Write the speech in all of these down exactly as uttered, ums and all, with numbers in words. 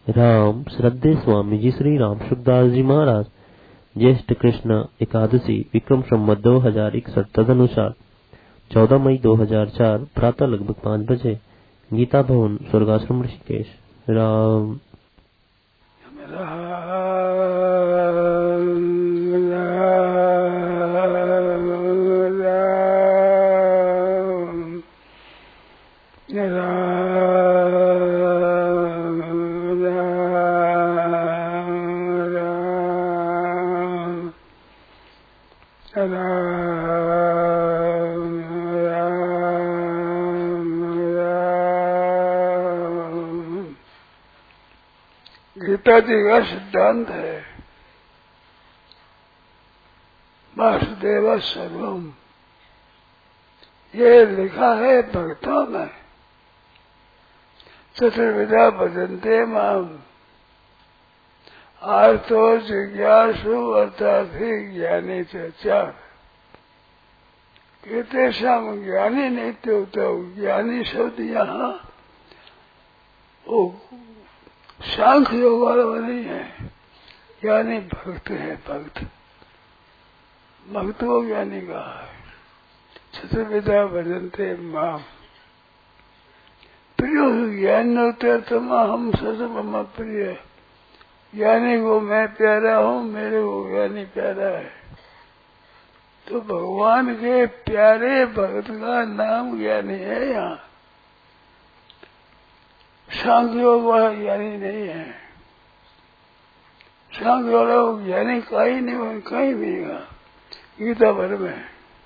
राम श्रद्धे स्वामी जी श्री राम सुखदास जी महाराज ज्येष्ठ कृष्ण एकादशी विक्रम संवत दो हजार इकसठ तदनुसार चौदह मई दो हजार चार प्रातः लगभग पाँच बजे गीता भवन स्वर्गाश्रम ऋषिकेश। राम गीता जी का सिद्धांत है वासुदेव सर्वम। ये लिखा है भक्तों में, चतुर्विधा भजन्ते माम आर्तो जिज्ञासु अर्थार्थी ज्ञानी च चार। कहते शाम ज्ञानी नहीं तो, तो ज्ञानी शब्द यहाँ वो सांख्य योग वाला नहीं है, ज्ञानी भक्त है। भक्त भक्त को ज्ञानी कहा है। चतुर्विधा भजन्ते माम, प्रिय ज्ञान होते तुम हम सम प्रिय। ज्ञानी को मैं प्यारा हूँ, मेरे को ज्ञानी प्यारा है। तो भगवान के प्यारे भक्त का नाम ज्ञानी है। यहाँ सांख्य योग वाला ज्ञानी नहीं है। सांख्य वाला ज्ञानी कहीं नहीं, कहीं मिलेगा गीता भर में।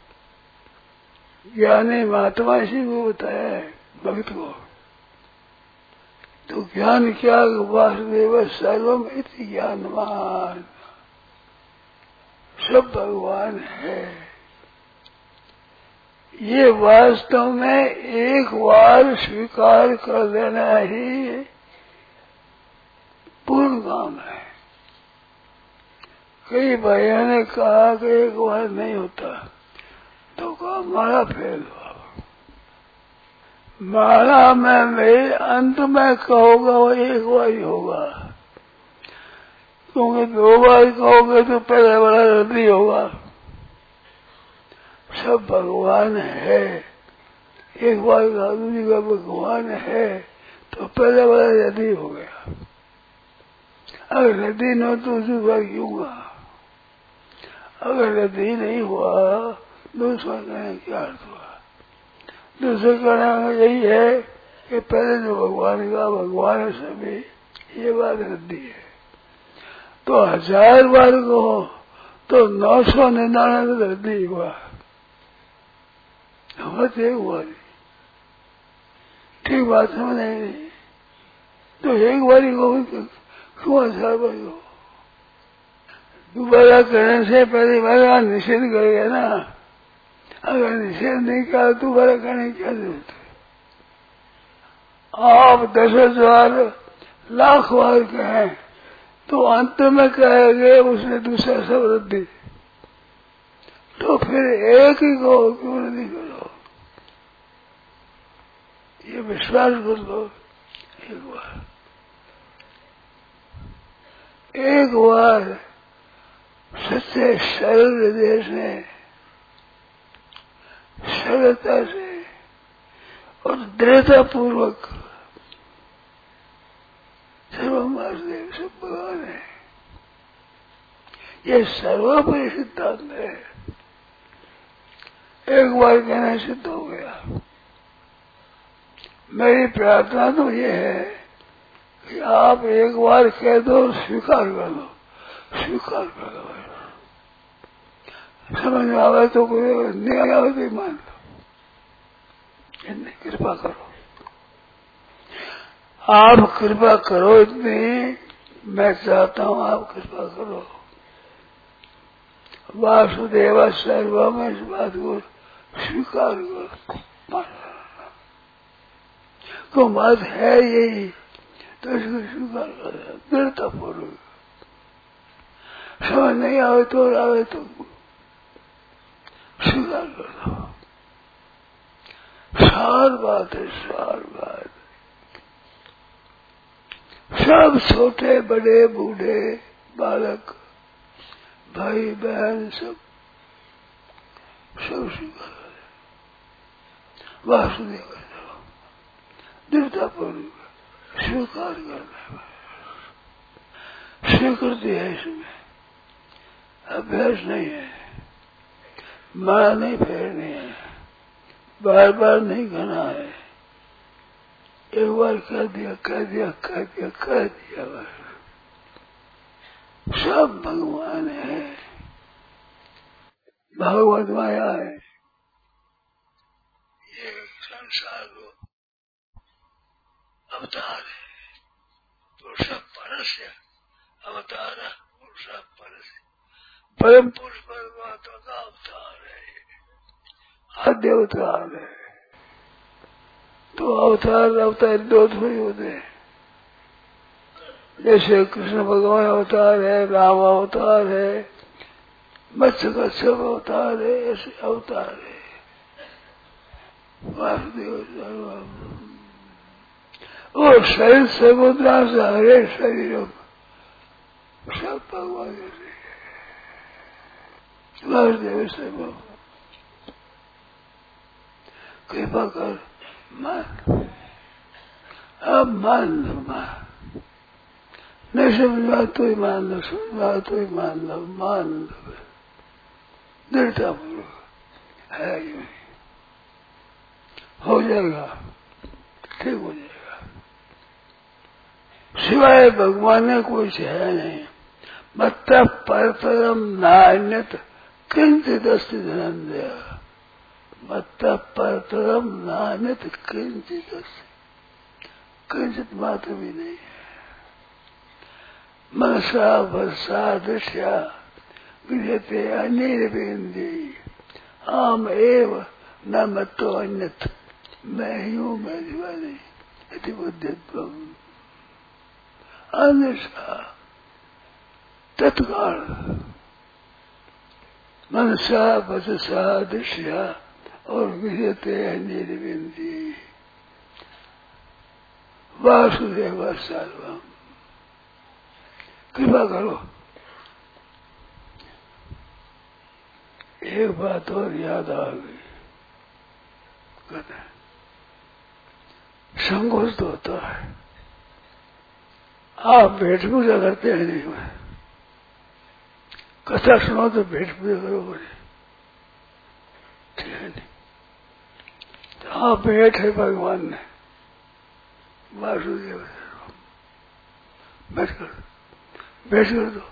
ज्ञानी महात्मा इसी को बताया है भक्त को। तो ज्ञान क्या, वासुदेव सर्वम इति ज्ञानवान, सब भगवान है। ये वास्तव में एक बार स्वीकार कर देना ही पूर्ण काम है। कई भाइयों ने कहा कि एक बार नहीं होता, तो कहा माला फेल हुआ। माला में मेरे अंत में कहोगा वो एक बार ही होगा, क्योंकि दो बार कहोगे तो पहले वाला रद्द ही होगा। सब भगवान है। एक बार दूसरी का भगवान है तो पहले वाला रद्द हो गया। अगर रद्द न हो तो दूसरी बार क्यों कहा? अगर रद्द नहीं हुआ दूसरा कहने क्या अर्थ हुआ? दूसरा कहना यही है कि पहले जो भगवान का भगवान है सभी, ये बात रद्दी है। तो हजार बार कहो तो नौ सौ निन्यानवे रद्दी हुआ, एक बार ठीक बात समझ नहीं। तो एक बारी को क्यों हजार बारी को? दोबारा करने से पहले बार निषेध करेगा ना। अगर निषेध नहीं किया दोबारा करने की क्या जरूरत है? आप दस हजार लाख बार कहें तो अंत में कहेंगे उसने दूसरा सब रद्दी, तो फिर एक ही को क्यों नहीं करो? ये विश्वास कर लो। एक बार एक बार सच्चे सरल हृदय से, सरलता से और दृढ़ता पूर्वक सर्वमासदेव सब भगवान है, ये सर्वोपरि सिद्धांत है। एक बार कहना सिद्ध हो गया। मेरी प्रार्थना तो ये है कि आप एक बार कह दो और स्वीकार कर लो, स्वीकार कर लो। समझ में आवे तो कोई, नहीं आवे तो मान लो। इतनी कृपा करो, आप कृपा करो। इतनी मैं चाहता हूँ आप कृपा करो। वासुदेव सर्वम, इस बात को स्वीकार करो। तो बात है यही, तो इसको स्वीकार करो दृढ़ता पूर्वक। समझ नहीं आवे तो आवे तो स्वीकार कर दो। सार बात है, सार बात। सब छोटे बड़े बूढ़े बालक भाई बहन सब सब स्वीकार वासुदेव दृढ़तापूर्वक स्वीकार करना स्वीकृति है इसमें, अभ्यास नहीं है, माला नहीं फेरनी है, बार बार नहीं कहना है, एक बार कह दिया कह दिया कह दिया कह दिया बस। सब भगवान है, भगवत माया है, ये संसार को अवतार है, पुरुष परस्य अवतार पुरुष परस्य परम पुरुष परमात्मा का अवतार है, आद्य अवतार है। तो अवतार अवतार दो थोड़ी होते हैं, जैसे कृष्ण भगवान अवतार है, राम अवतार है, मत्स्य कच्छप अवतार है, ऐसे अवतार है। वासुदेव और शरीर समुद्रा से हरे शरीर सब भगवान वासुदेव से कृपा कर मान, अब मान लो, मान नहीं समझा तो ही मान लो, समझा तो ही मान लो, मान लो दृढ़ता पूर्वक है, हो जाएगा, ठीक हो जाएगा। सिवाय भगवान ने कोई है नहीं, मत परतरम नान्यत किंचित अस्ति धनंजय, मत परतरम नान्यत किंचित अस्ति, किंचित मात्र भी नहीं है। मनसा भरसा दृश्या विजयते अनिर्विंदी आम एव न मतो अन्यत, मैं ही हूँ मैं दिवा नहीं, यदि बुद्धित्वम अनिशा तत्काल मनसा भरसा दृश्या और विजयते अनिर्विंदी वासुदेव सर्वम। कृपा करो, एक बात और याद आ गई, कहते हैं संकोच तो होता है, आप भेंट पूजा करते हैं नहीं, मैं कथा सुनो तो भेंट पूजा करो बोले, ठीक है नहीं, तो आप भेंट है भगवान ने, वासुदेव बैठ कर बैठ कर दो,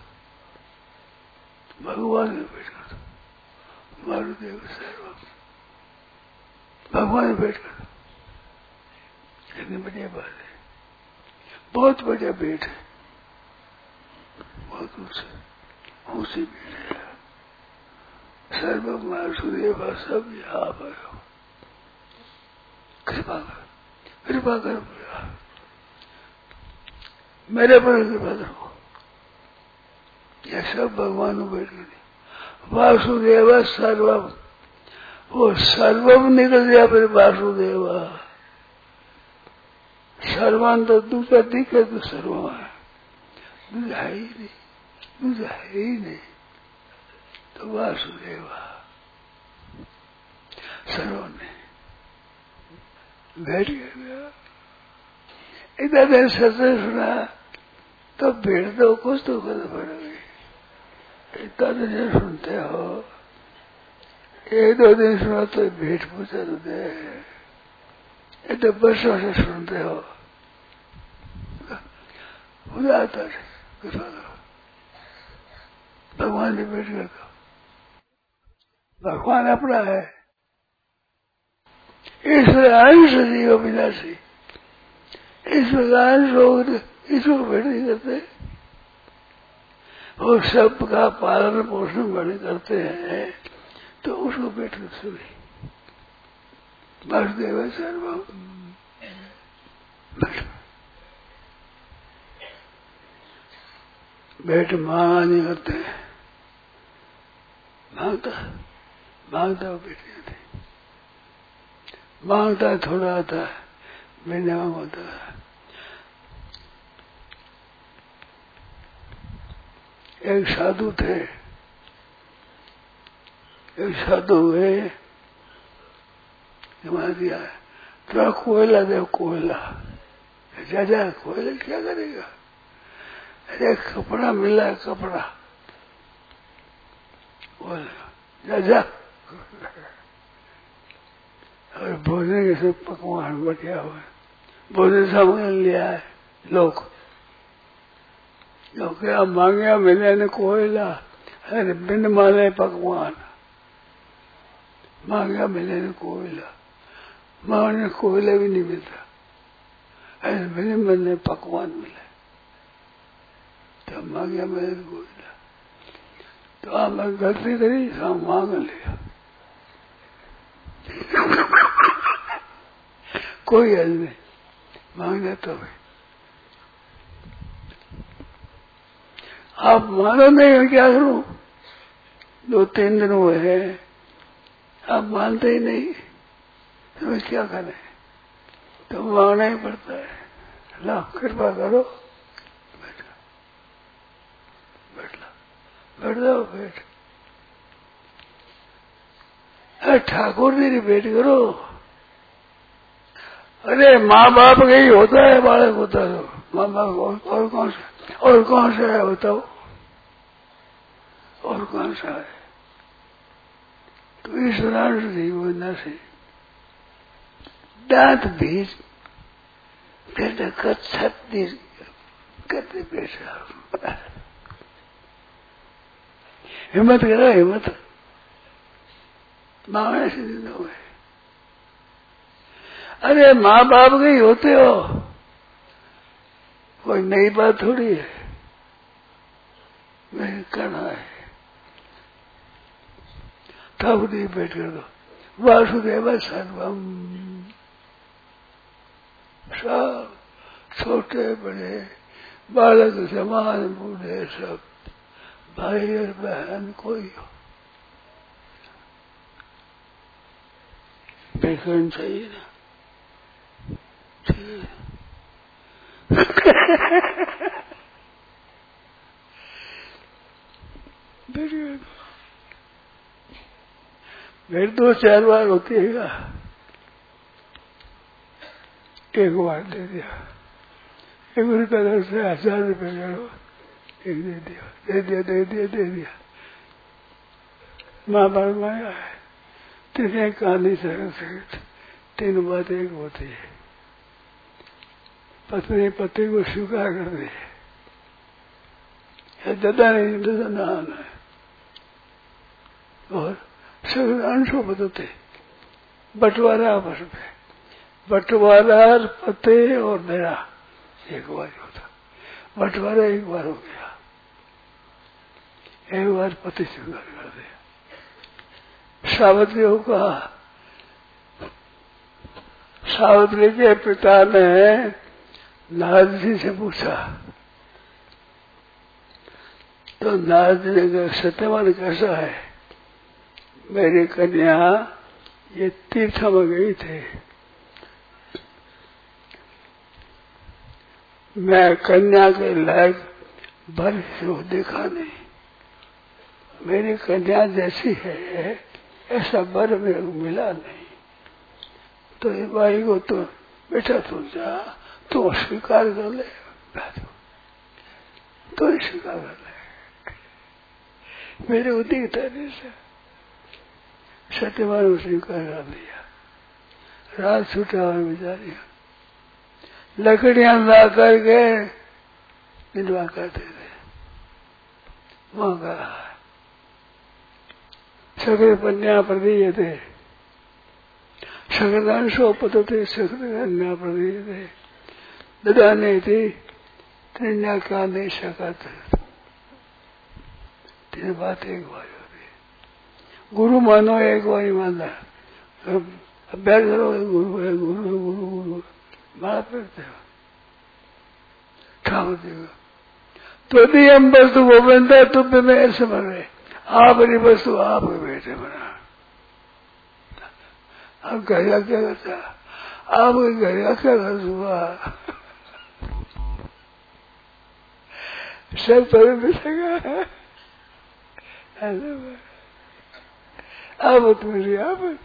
भगवान ने बैठ कर दो, वासुदेव सर्वम भगवान ने बैठ कर दो, कितनी बढ़िया बात है, बहुत बढ़िया भेंट है, बहुत ऊंचे ऊंची भेंट है, सर्वम वासुदेव सब यहाँ पर कृपा कर, कृपा कर मेरे पर कृपा करो, यह सब भगवान बैठ गए। वासुदेव सर्वम, वो सर्वम निकल गया फिर वासुदेव, सर्वान तो दूसरा दिखे तो सर्वम है, दूसरा है ही नहीं, दूसरा है ही नहीं, तो वासुदेव सर्वम ने बैठ गया। इधर सत्य सुना तो भीड़ तो कुछ तो कर पड़ेगी, इतना दिन सुनते हो, एक दो दिन सुना तो भेंट पूछा तो दे, ये तो वर्षों से सुनते हो, आता है भगवान ने बैठ कर, भगवान अपना है, ईश्वर अंश जीव विनाशी, ईश्वर का अंश हो, ईश्वर भेंट नहीं करते, और सबका पालन पोषण बड़े करते हैं, तो उसको भेंट कर सुनी वासुदेव सर्वम। भेंट मांगा नहीं करते, मांगता मांगता वो भेंट नहीं आती, मांगता थोड़ा आता है, मिलने होता है, एक साधु थे, एक साधु हुए जमा दिया थोड़ा कोयला दे, कोयला ज्यादा कोयला क्या करेगा? अरे कपड़ा मिला है, कपड़ा जा और भोजन के सब पकवान बढ़िया हुए, भोजन सामने लिया है। लोग लोग क्या मांगे, मिले ने कोयला, अरे बिन माले पकवान, मांगा मिले ने कोयला, मांगने कोयला भी नहीं मिलता, अरे बिन मिलने पकवान मिले, तो मांगा मिले कोयला। तो आप मैं गलती करी, सब मांग लिया, कोई हल नहीं, मांगना तो है। आप मानो नहीं, मैं क्या करूं? दो तीन दिन हुए हैं, आप मानते ही नहीं, तो मैं क्या करें? तो मांगना ही पड़ता है। ला कृपा करो, बैठ बैठ लो, बैठ जाओ, बैठ। अरे ठाकुर जी भेंट करो। अरे माँ बाप का ही होता है, बालक होता है, माँ बाप और, और कौन सा, और कौन सा है बताओ, और कौन सा है? तो ईश्वरांश जीवन से दांत बीज फिर छत्ती करते पेशा, हिम्मत करो, हिम्मत मांगने से दिन हुए। अरे माँ बाप के ही होते हो, कोई नई बात थोड़ी है, मैं करना है। ठाकुर जी बैठ कर दो, वासुदेव सर्वम, सब छोटे बड़े बालक समान बूढ़े सब, भाई और बहन कोई हो, बेखन चाहिए ना, मेरे दो चार बार होती है, एक बार दे दिया, एक रुपया दर से हजार रुपये करो, एक दे दिया, दे दिया दे दिया दे दिया। माँ बाप माया है, तीन कहा नहीं सकते, तीन बात एक होती है, पत्नी पति को स्वीकार कर दे, दादा नहीं दादा नान है, और सब अंशों बदलते, बंटवारा आपस में, बंटवारा पति और मेरा एक बार होता, बंटवारा एक बार हो गया, एक बार पति स्वीकार कर दिया। सावित्री को कहा, सावित्री के पिता ने नारद जी से पूछा, तो नारद जी ने कहा सत्यवान कैसा है? मेरी कन्या ये तीर्थ में गई थे, मैं कन्या के लायक भर से देखा नहीं, मेरी कन्या जैसी है ऐसा वर मेरे को मिला नहीं। तो ये भाई को तो बेटा तू जा, तू स्वीकार कर ले, तो स्वीकार कर ले, मेरे को दिखता नहीं से। सत्यवान को स्वीकार कर लिया, रात छूटा हुआ बेचारी लकड़ियां ला करके निलवा करते थे, वहां का सगले पन्या प्रदीय थे, सगदांशो पतते सगन्या प्रदीय थे, ददा नहीं थी त्रिन्या का नहीं सका था। तीन बात एक बार होती, गुरु मानो एक बार ही मानना, अभ्यास करो गुरु है, गुरु है, गुरु गुरु मारा पड़ते हो। ठाकुर जी तो भी हम वस्तु वो बनता तुम में ऐसे बन रहे, आप नहीं वस्तु आपके बेटे बना। अब घरिया क्या करता, आपके घरिया क्या कर हुआ, सब पर मिलेगा। आवत मेरी आवत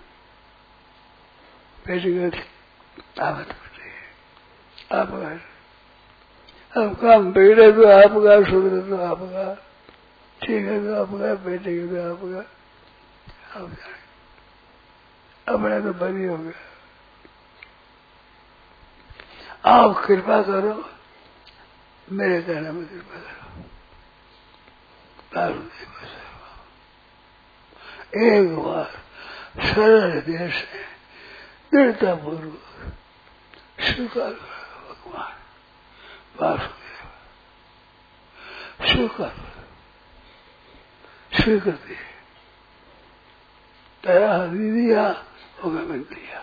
बेटी का आवत मेरी आपका अब काम बिगड़े तो आपका, सुधरे तो आपका, ठीक है तो आपका, बेटे के तो आपका, आप जाने अपना तो बरी हो गया। आप कृपा करो, मेरे कहने में कृपा करो। एक बार सरल हृदय से दृढ़ता पूर्वक स्वीकार करो भगवान वासुदेव, स्वीकार स्वीकृति तेरा हरी दिया होगा मैं दिया,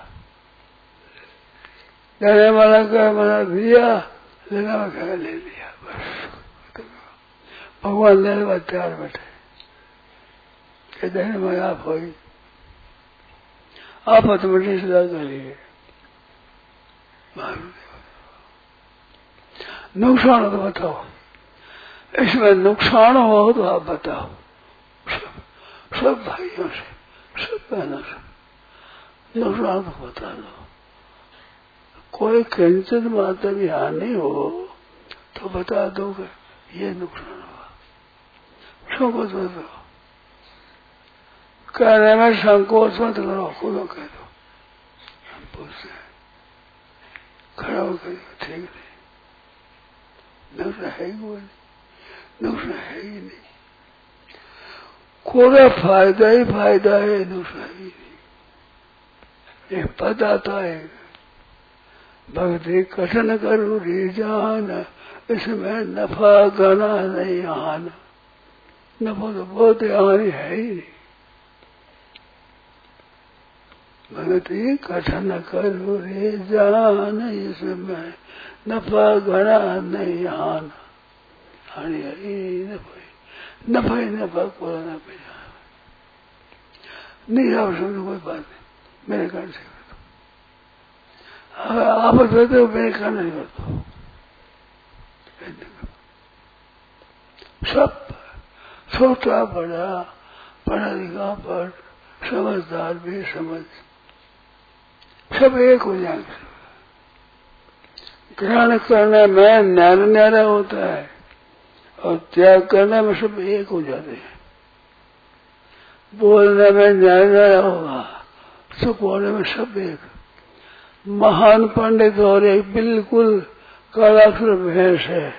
देने वाला का मना दिया, लेना वाला ले लिया, बस भगवान देने वाला तैयार बैठे कि देने में आप हो, आप अतमटी सदा करिए। नुकसान हो तो बताओ, इसमें नुकसान हो तो आप बताओ। सब सब भाइयों से, सब बहनों से नुकसान तो बता दो। कोई किंचित मात्र भी हानि हो तो बता दो कि ये नुकसान हुआ। संकोच मत करो, कहने में संकोच मत करो, खुद कह दो। हम पूछते हैं, खड़ा होकर ठीक नहीं, नुकसान है ही कोई नहीं, नुकसान है ही नहीं, कोई फायदा ही फायदा है, नुकसान ही नहीं। ये पता था है भक्ति कठिन करू रे जान, इसमें नफा गना नहीं आना। नफा तो बहुत हानि है ही नहीं। भक्ति कठिन करू रे जान, इसमें नफा गना नहीं आना। हानि है ही नफा ही नफा ही नफा को ना पैसा नहीं। आप समझो कोई बात नहीं, मेरे कारण से आप कहते हो मेरे कारण नहीं करता। सब छोटा बड़ा, पढ़ा लिखा पर समझदार भी समझ, सब एक हो जाएंगे। ग्रहण करने में न्यारा न्यारा होता है और त्याग करने में सब एक हो जाते हैं। बोलने में न्यारा न्यारा होगा, चुप होने में सब एक। महान पंडित और एक बिल्कुल कालाक्षर भैंस है,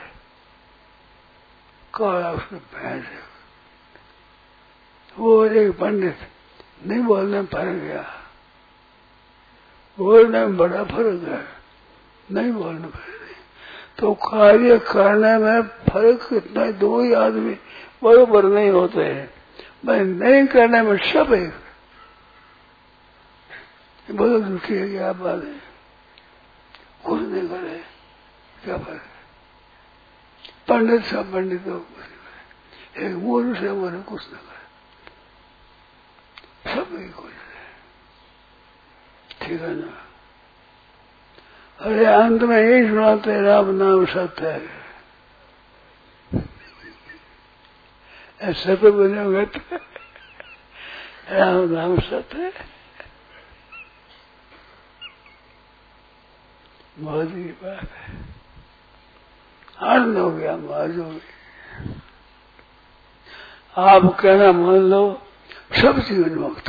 कालाक्षर भैंस है। वो एक पंडित नहीं बोलने में फर्क गया, बोलने में बड़ा फर्क है, नहीं बोलने में फर्क नहीं। तो कार्य करने में फर्क इतना ही, दो ही आदमी बराबर नहीं होते हैं, भाई नहीं करने में सब एक। बहुत दुखी है, क्या बात है, कुछ नहीं करे, क्या बात है। पंडित सब पंडित हो, एक मूर्ख से वो कुछ न करे, सब एक हो जाए, ठीक है ना। अरे अंत में यही सुनाते, राम नाम सत्य है। ऐसे पे बनेगा तो राम नाम सत्य है। मौज की बात है, आनंद हो गया, मौज हो गई। आप कहना मान लो, सब जीवन मुक्त,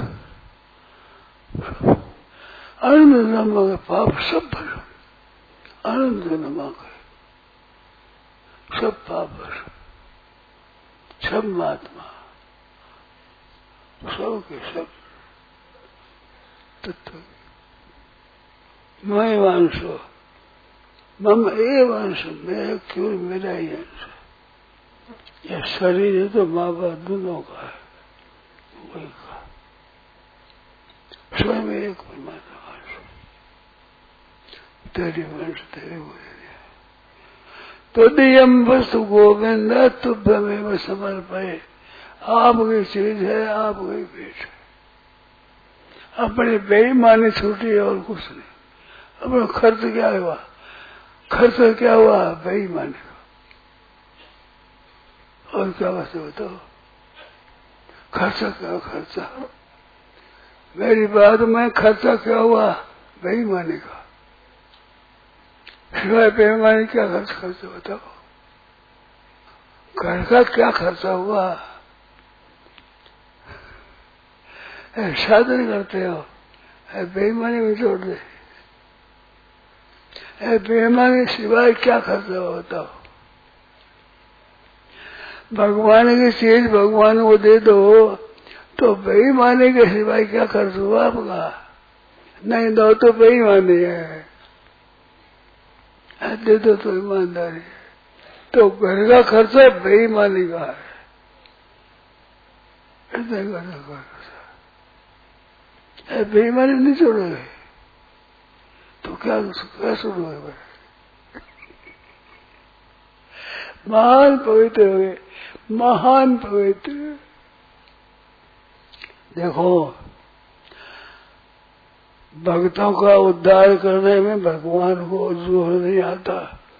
आनंद नमक पाप सब भरो, आनंद नमक सब पाप भरो, सब महात्मा, सब के सब तत्व। मैं वांशो मम एव अंश, मैं क्यों मेरा ही अंश। यह शरीर है तो माँ बाप दोनों का है, वही का स्वयं एक परमात्मा अंश। तेरी वंश तेरे हो गया तो दियम वस्तु गोविंद तुभ्यमेव समर्पये। आपकी चीज है, आपकी पेट है, अपनी बेईमानी छूटी और कुछ नहीं। अपना खर्च क्या हुआ, खर्च क्या हुआ बेईमानी का। और क्या बात है बताओ? खर्चा क्या खर्चा? मेरी बात में खर्चा क्या हुआ? बेईमानी का। सिवाय बेईमानी क्या खर्च खर्चा बताओ? घर का क्या खर्चा हुआ? साधन करते हो, बेईमानी में जोड़ दे। बेईमानी सिवाय क्या खर्चा हुआ बताओ? भगवान की चीज भगवान को दे दो तो बेईमानी के सिवाय क्या खर्च हुआ आपका? नहीं दो तो बेईमानी है, दे दो तो ईमानदारी है। तो घर का खर्चा बेईमानी का है, इतने घर का खर्चा बेईमानी नहीं छोड़ोगे तो क्या क्या छोड़ोगे? महान पवित्र हो गए, महान पवित्र। देखो भक्तों का उद्धार करने में भगवान को जोर नहीं आता।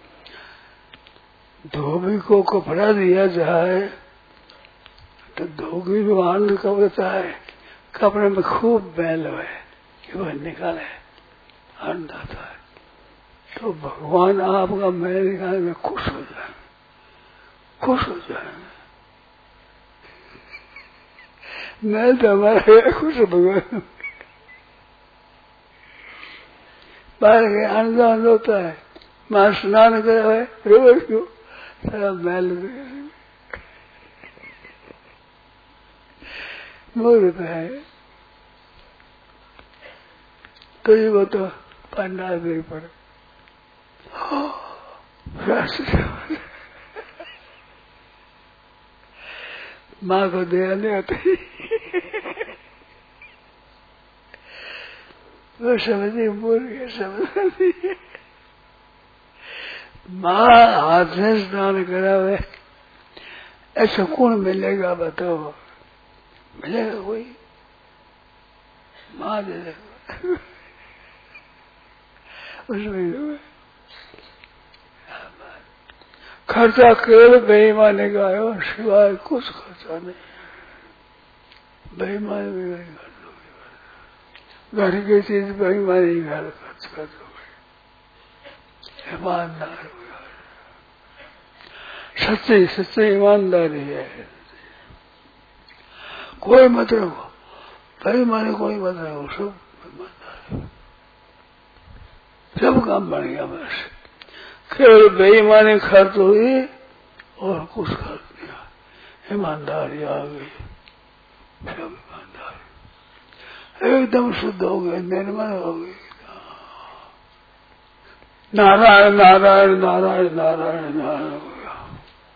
धोबी को कपड़ा दिया जाए तो धोबी को आनंद कब होता है? कपड़े में खूब मैल है कि वह निकाले, आनंद आता है। तो भगवान आपका मैल निकालने में खुश हो जाए, खुश हो जाएंगे। मैल तो हमारा खुश हो भगवान। बाहर के आनंद आनंद होता है, मां स्नान करा है रोज क्यों सारा मैल मोरता है। तो ये बता पंडाल देख पड़े माँ को दया नहीं आती। वो समझी बोल गया, समझ माँ हाथ से स्नान करा हुआ, ऐसा कौन मिलेगा बताओ? मिलेगा कोई? माँ दे देगा उसमें। खर्चा केवल बेईमानी का है और सिवाय कुछ खर्चा नहीं। बेईमानी भी नहीं कर दोगे, घर की चीज बेईमानी घर खर्च कर दोगे। ईमानदार हो, सच्ची सच्ची ईमानदारी है। कोई मत रखो बेईमानी, कोई मत रखो, सब ईमानदारी, सब काम बन गया। बस केवल बेईमानी खर्च हुई और कुछ खर्च नहीं, ईमानदारी आ गई, सब ईमानदारी एकदम शुद्ध हो गए, निर्मल हो गई। नारायण नारायण नारायण नारायण नारायण।